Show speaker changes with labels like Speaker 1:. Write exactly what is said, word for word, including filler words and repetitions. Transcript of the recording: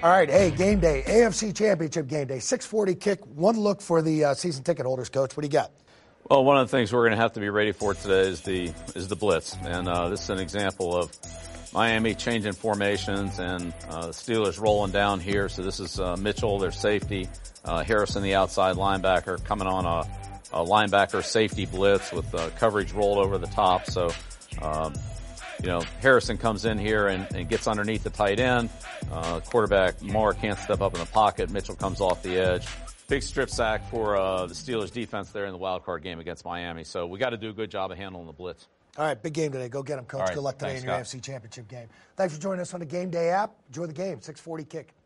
Speaker 1: All right, hey, game day, A F C Championship game day, six forty kick, one look for the uh, season ticket holders, Coach. What do you got?
Speaker 2: Well, one of the things we're going to have to be ready for today is the is the blitz, and uh, this is an example of Miami changing formations and uh, the Steelers rolling down here. So this is uh, Mitchell, their safety, uh, Harrison, the outside linebacker, coming on a, a linebacker safety blitz with uh, coverage rolled over the top. So, um, you know, Harrison comes in here and, and gets underneath the tight end. Uh, quarterback Moore can't step up in the pocket. Mitchell comes off the edge. Big strip sack for uh, the Steelers defense there in the wild card game against Miami. So we got to do a good job of handling the blitz.
Speaker 1: All right, big game today. Go get them, Coach.
Speaker 2: Right,
Speaker 1: good luck today
Speaker 2: thanks,
Speaker 1: in your
Speaker 2: Scott.
Speaker 1: A F C Championship game. Thanks for joining us on the Game Day app. Enjoy the game. six forty kick.